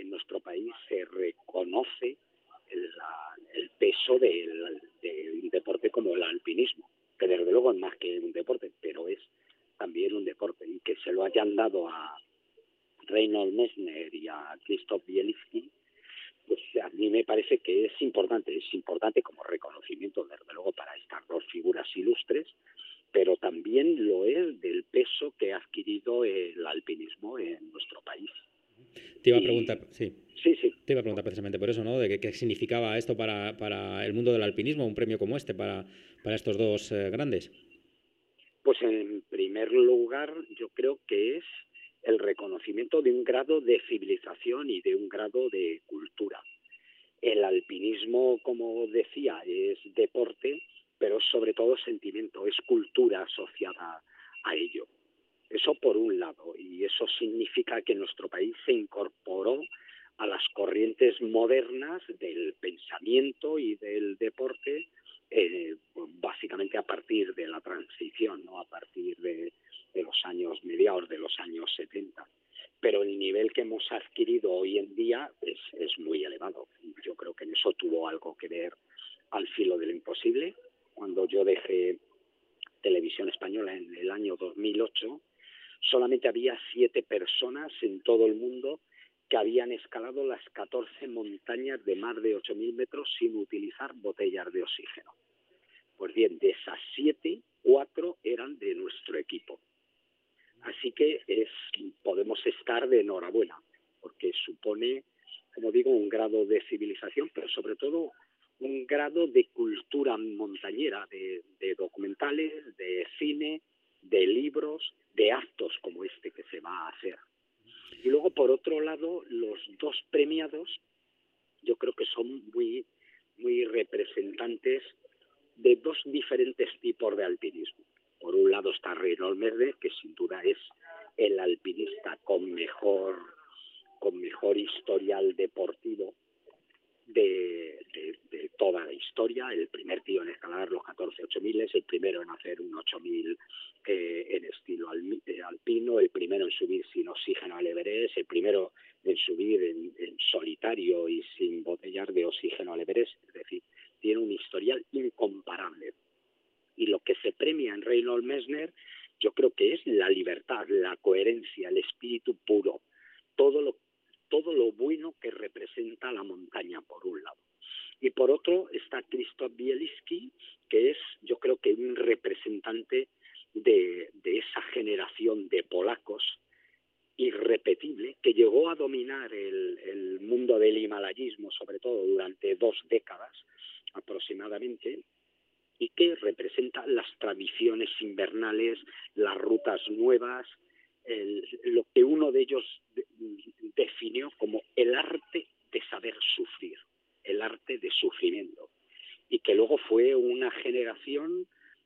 en nuestro país se reconoce el peso de un deporte como el alpinismo, que desde luego es más que un deporte, pero es también un deporte, y que se lo hayan dado a Reinhold Messner y a Krzysztof Bielski, pues a mí me parece que es importante como reconocimiento, desde luego, para estas dos figuras ilustres, pero también lo es del peso que ha adquirido el alpinismo en nuestro país. Te iba a preguntar, sí. Sí, sí. Te iba a preguntar precisamente por eso, ¿no? De qué significaba esto para el mundo del alpinismo, un premio como este, para estos dos grandes. Pues en primer lugar, yo creo que es el reconocimiento de un grado de civilización y de un grado de cultura. El alpinismo, como decía, es deporte, pero es sobre todo sentimiento, es cultura asociada a ello. Eso por un lado, y eso significa que nuestro país se incorporó a las corrientes modernas del pensamiento y del deporte, básicamente a partir de la transición, ¿no? A partir de los años mediados de los años 70. Pero el nivel que hemos adquirido hoy en día es muy elevado. Yo creo que en eso tuvo algo que ver Al filo de lo imposible. Cuando yo dejé Televisión Española en el año 2008, solamente había 7 personas en todo el mundo que habían escalado las 14 montañas de más de 8.000 metros sin utilizar botellas de oxígeno. Pues bien, de esas 7, 4 eran de nuestro equipo. Así que podemos estar de enhorabuena, porque supone, como digo, un grado de civilización, pero sobre todo un grado de cultura montañera, de documentales, de cine, de libros, de actos como este que se va a hacer. Y luego, por otro lado, los dos premiados yo creo que son muy, muy representantes de dos diferentes tipos de alpinismo. Por un lado está Reinhold Messner, que sin duda es el alpinista con mejor historial deportivo de toda la historia, el primer tío en escalar los 14 8000, el primero en hacer un 8000 en estilo alpino, el primero en subir sin oxígeno al Everest, el primero en subir en solitario y sin botellas de oxígeno al Everest. Es decir, tiene un historial incomparable. Y lo que se premia en Reinhold Messner, yo creo que es la libertad, la coherencia, el espíritu puro, todo lo bueno que representa la montaña, por un lado. Y por otro está Krzysztof Bielski, que es, yo creo que un representante de esa generación de polacos irrepetible que llegó a dominar el mundo del himalayismo, sobre todo durante 2 décadas aproximadamente, y que representa las tradiciones invernales, las rutas nuevas, lo que uno de ellos definió como el arte de saber sufrir, el arte de sufrimiento, y que luego fue una generación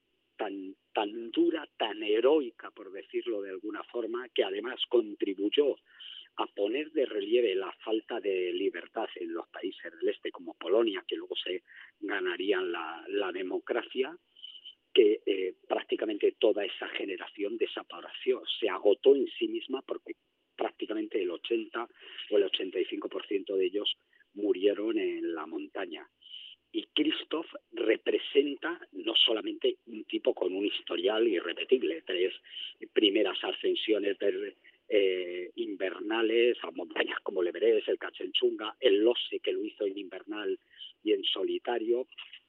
tan dura, tan heroica, por decirlo de alguna forma, que además contribuyó a poner de relieve la falta de libertad en los países del este, como Polonia, que luego se ganarían la democracia, que prácticamente toda esa generación desapareció, se agotó en sí misma, porque prácticamente el 80 o el 85% de ellos murieron en la montaña. Y Krzysztof representa no solamente un tipo con un historial irrepetible, 3 primeras ascensiones invernales a montañas como el Everest, el Kanchenjunga, el Lhotse, que lo hizo en invernal y en solitario,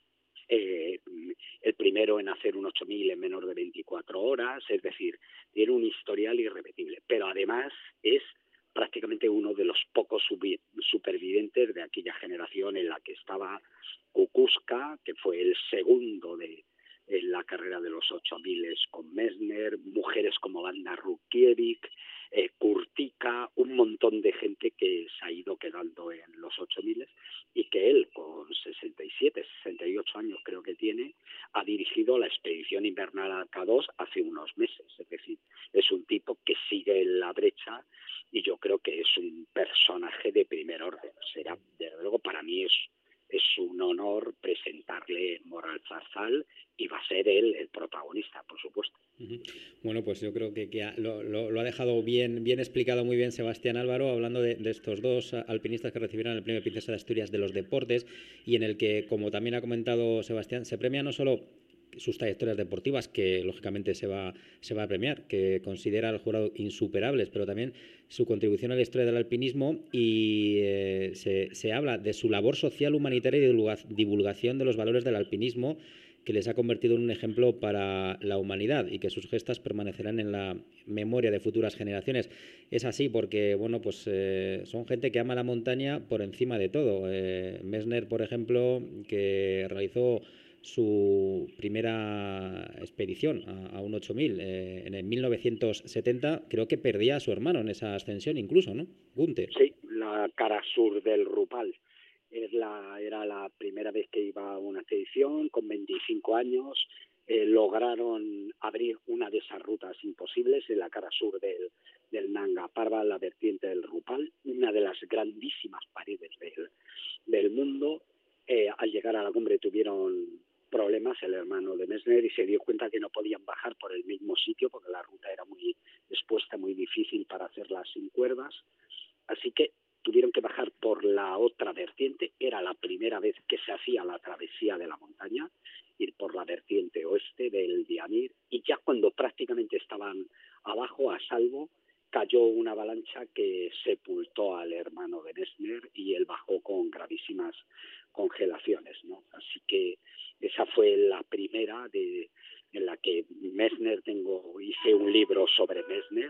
el primero en hacer un 8000 en menos de 24 horas, es decir, tiene un historial irrepetible, pero además es prácticamente uno de los pocos supervivientes de aquella generación en la que estaba Kukuczka, que fue el segundo en la carrera de los 8000 con Messner, mujeres como Wanda Rutkiewicz, Kurtyka, un montón de gente que se ha ido quedando en los 8000, y que él, con 67, 68 años creo que tiene, ha dirigido la expedición invernal al K2 hace unos meses. Es decir, es un tipo que sigue en la brecha, y yo creo que es un personaje de primer orden. Será, desde luego, para mí es es un honor presentarle Moral Zarzal y va a ser él el protagonista, por supuesto. Bueno, pues yo creo que lo ha dejado bien explicado, muy bien Sebastián Álvaro, hablando de estos dos alpinistas que recibieron el Premio Princesa de Asturias de los Deportes, y en el que, como también ha comentado Sebastián, se premia no solo sus trayectorias deportivas, que lógicamente se va a premiar, que considera el jurado insuperables, pero también su contribución a la historia del alpinismo, y se habla de su labor social, humanitaria y divulgación de los valores del alpinismo, que les ha convertido en un ejemplo para la humanidad, y que sus gestas permanecerán en la memoria de futuras generaciones. Es así porque, bueno, pues son gente que ama la montaña por encima de todo. Messner, por ejemplo, que realizó su primera expedición a un 8000 en el 1970, creo que perdía a su hermano en esa ascensión incluso, ¿no? Gunther. Sí, la cara sur del Rupal. Era la primera vez que iba a una expedición, con 25 años, lograron abrir una de esas rutas imposibles en la cara sur del Nanga Parbat, la vertiente del Rupal, una de las grandísimas paredes del mundo. Al llegar a la cumbre tuvieron problemas el hermano de Messner y se dio cuenta que no podían bajar por el mismo sitio porque la ruta era muy expuesta, muy difícil para hacerla sin cuerdas. Así que tuvieron que bajar por la otra vertiente. Era la primera vez que se hacía la travesía de la montaña, ir por la vertiente oeste del Diamir, y ya cuando prácticamente estaban abajo a salvo, cayó una avalancha que sepultó al hermano de Messner y él bajó con gravísimas congelaciones, ¿no? Así que esa fue la primera en la que Messner hice un libro sobre Messner,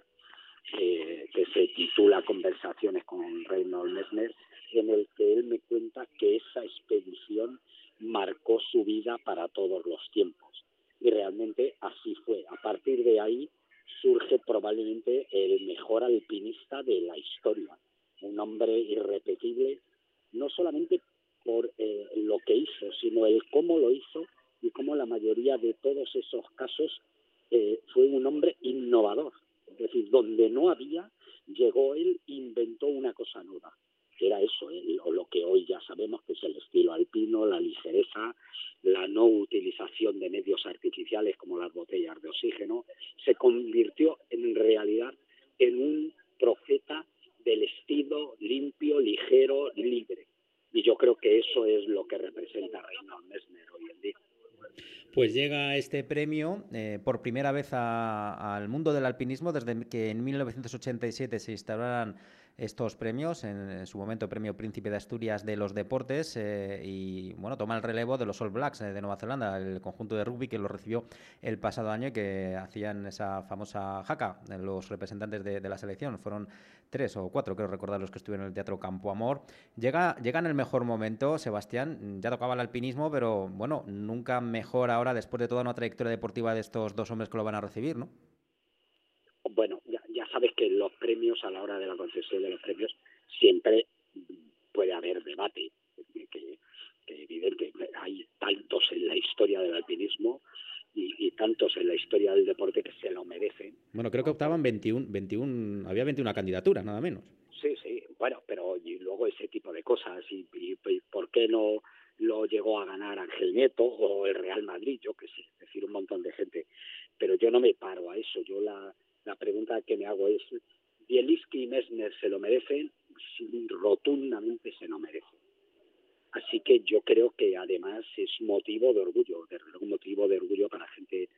que se titula Conversaciones con Reinhold Messner, en el que él me cuenta que esa expedición marcó su vida para todos los tiempos. Y realmente así fue. A partir de ahí surge probablemente el mejor alpinista de la historia. Un hombre irrepetible, no solamente por lo que hizo, sino el cómo lo hizo y cómo la mayoría de todos esos casos fue un hombre innovador. Es decir, donde no había, llegó él, inventó una cosa nueva, que era eso, lo que hoy ya sabemos que es el estilo alpino, la ligereza, la no utilización de medios artificiales como las botellas de oxígeno. Se convirtió en realidad en un profeta del estilo limpio, ligero, libre. Y yo creo que eso es lo que representa Reinhold Messner hoy en día. Pues llega este premio por primera vez al mundo del alpinismo desde que en 1987 se instauraran estos premios, en su momento Premio Príncipe de Asturias de los Deportes, y bueno, toma el relevo de los All Blacks de Nueva Zelanda, el conjunto de rugby que lo recibió el pasado año y que hacían esa famosa haka. Los representantes de la selección fueron 3 o 4, creo recordar, los que estuvieron en el Teatro Campo Amor. Llega en el mejor momento, Sebastián. Ya tocaba el alpinismo, pero bueno, nunca mejor ahora, después de toda una trayectoria deportiva de estos dos hombres que lo van a recibir, ¿no? Bueno, ya sabes que los premios, a la hora de la concesión de los premios, siempre puede haber debate, que evidente, hay tantos en la historia del alpinismo y tantos en la historia del deporte que se lo merecen. Bueno, creo que optaban 21, había 21 candidaturas, nada menos. Sí, bueno, pero y luego ese tipo de cosas, y ¿por qué no lo llegó a ganar Ángel Nieto o el Real Madrid? Yo qué sé, es decir, un montón de gente. Pero yo no me paro a eso. Yo la pregunta que me hago es, ¿Bielinski y Messner se lo merecen? Sí, rotundamente se lo merecen. Así que yo creo que además es motivo de orgullo, un motivo de orgullo para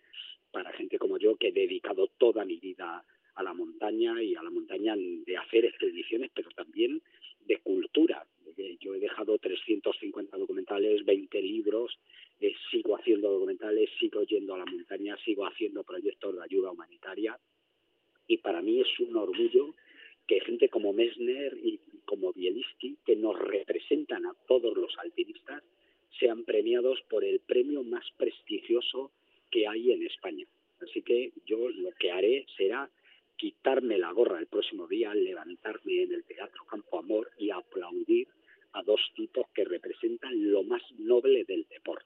gente como yo, que he dedicado toda mi vida a la montaña, y a la montaña de hacer expediciones, pero también de cultura. Yo he dejado 350 documentales, 20 libros, sigo haciendo documentales, sigo yendo a la montaña, sigo haciendo proyectos de ayuda humanitaria, y para mí es un orgullo que gente como Messner y como Bielinski, que nos representan a todos los alpinistas, sean premiados por el premio más prestigioso que hay en España. Así que yo lo que haré será quitarme la gorra el próximo día, levantarme en el Teatro Campo Amor y aplaudir a dos tipos que representan lo más noble del deporte.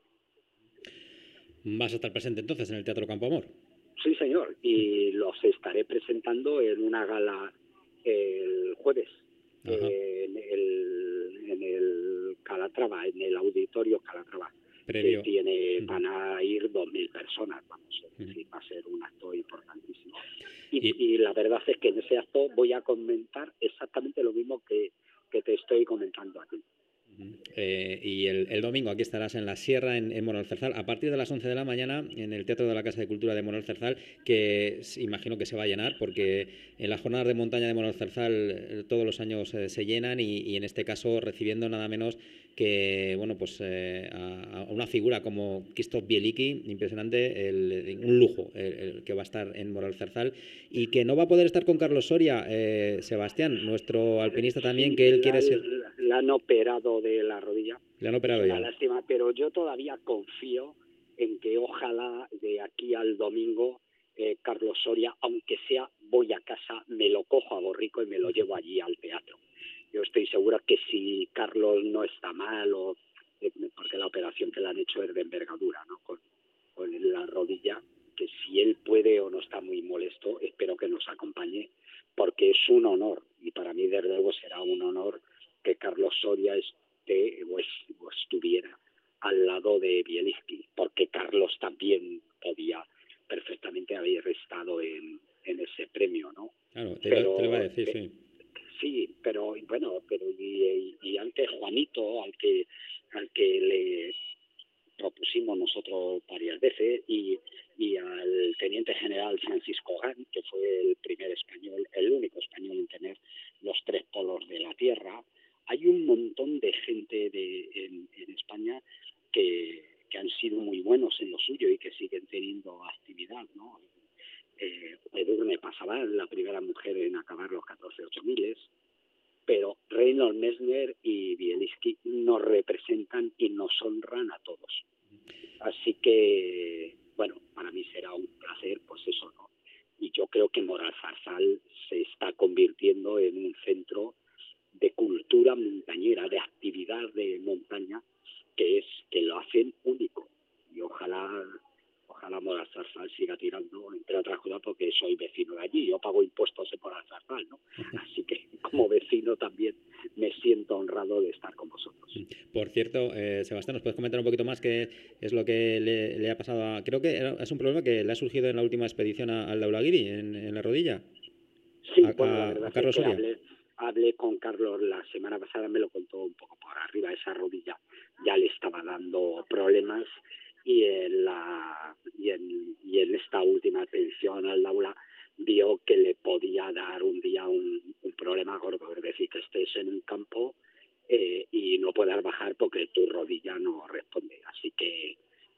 ¿Vas a estar presente entonces en el Teatro Campo Amor? Sí, señor, y los estaré presentando en una gala el jueves en el Calatrava Calatrava, en el auditorio Calatrava, previo. Van a ir 2.000 personas, vamos, es decir, va a ser un acto importantísimo. Y la verdad es que en ese acto voy a comentar exactamente lo mismo que te estoy comentando aquí. Y el domingo aquí estarás en la Sierra, en Moralzarzal, a partir de las 11 de la mañana, en el Teatro de la Casa de Cultura de Moralzarzal, que imagino que se va a llenar, porque en las jornadas de montaña de Moralzarzal todos los años se llenan y en este caso recibiendo nada menos que a una figura como Krzysztof Bielicki, impresionante, un lujo el que va a estar en Moralzarzal y que no va a poder estar con Carlos Soria, Sebastián, nuestro alpinista también, que él quiere ser... Le han operado de la rodilla. Le han operado ya. Una lástima, pero yo todavía confío en que ojalá de aquí al domingo Carlos Soria, aunque sea voy a casa, me lo cojo a Borrico y me lo llevo allí al teatro. Yo estoy seguro que si Carlos no está mal, porque la operación que le han hecho es de envergadura, ¿no? Con la rodilla, que si él puede o no está muy molesto, espero que nos acompañe, porque es un honor, y para mí desde luego será un honor que Carlos Soria esté o estuviera al lado de Bielicki, porque Carlos también podía perfectamente haber estado en ese premio, ¿no? Claro, te lo iba a decir, sí. Sí, pero bueno, y antes Juanito, al que le propusimos nosotros varias veces, y al teniente general Francisco Gán, que fue el primer español, el único español en tener los 3 polos de la Tierra. Hay un montón de gente en España que han sido muy buenos en lo suyo y que siguen teniendo actividad, ¿no? Edurne Pasaban, la primera mujer en acabar los 14.8000, pero Reinhold Messner y Bielicki nos representan y nos honran a todos. Así que, bueno, para mí será un placer, pues eso, ¿no? Y yo creo que Moralzarzal se está convirtiendo en un centro de cultura montañera, de actividad de montaña, que lo hacen único. Y ojalá Moralzarzal siga tirando, entre otras cosas, porque soy vecino de allí. Yo pago impuestos en Moralzarzal, ¿no? Así que como vecino también me siento honrado de estar con vosotros. Por cierto, Sebastián, ¿nos puedes comentar un poquito más qué es lo que le ha pasado? Creo que es un problema que le ha surgido en la última expedición al Daulagiri, en la rodilla. Sí, bueno, la verdad Carlos es que Soria. hablé con Carlos la semana pasada, me lo contó un poco por arriba. Esa rodilla ya le estaba dando problemas y en esta última expedición al Daula vio que le podía dar un día un problema gordo, es decir, que estés en un campo y no puedas bajar porque tu rodilla no responde. Así que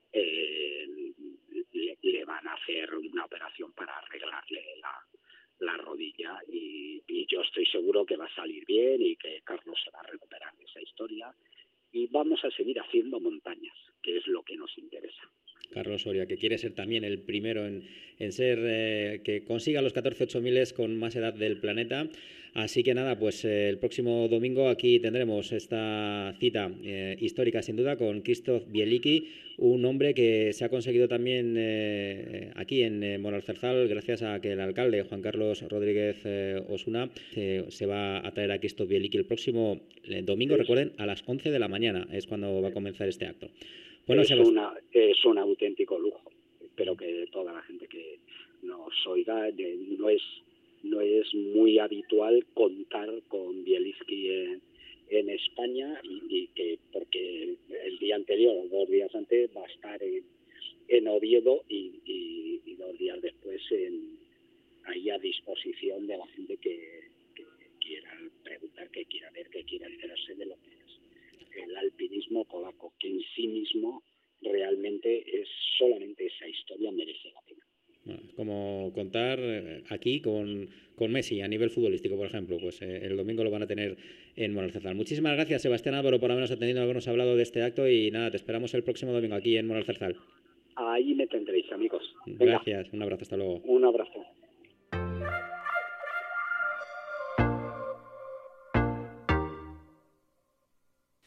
le van a hacer una operación para arreglarle la rodilla y yo estoy seguro que va a salir bien y que Carlos se va a recuperar de esa historia y vamos a seguir haciendo montañas, que es lo que nos interesa. Carlos Soria, que quiere ser también el primero en ser que consiga los 14.8000 con más edad del planeta. Así que nada, pues el próximo domingo aquí tendremos esta cita histórica sin duda con Krzysztof Bielicki, un hombre que se ha conseguido también aquí en Moralzarzal gracias a que el alcalde Juan Carlos Rodríguez Osuna se va a traer a Krzysztof Bielicki el próximo domingo, recuerden, a las 11 de la mañana es cuando va a comenzar este acto. Bueno, es un auténtico lujo. Espero que toda la gente que nos oiga, no es muy habitual contar con Bielicki en España y que porque el día anterior o 2 días antes va a estar en Oviedo y 2 días después ahí a disposición de la gente que quiera preguntar, que quiera ver, que quiera enterarse de lo que es el alpinismo polaco, que en sí mismo realmente es solamente esa historia merece la pena. Bueno, como contar aquí con Messi a nivel futbolístico, por ejemplo, pues el domingo lo van a tener en Moralzarzal. Muchísimas gracias, Sebastián Álvaro, por habernos atendido, habernos hablado de este acto y nada, te esperamos el próximo domingo aquí en Moralzarzal. Ahí me tendréis, amigos. Venga. Gracias, un abrazo, hasta luego. Un abrazo.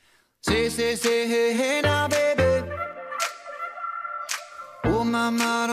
Say, hey, now, baby. Oh, mama.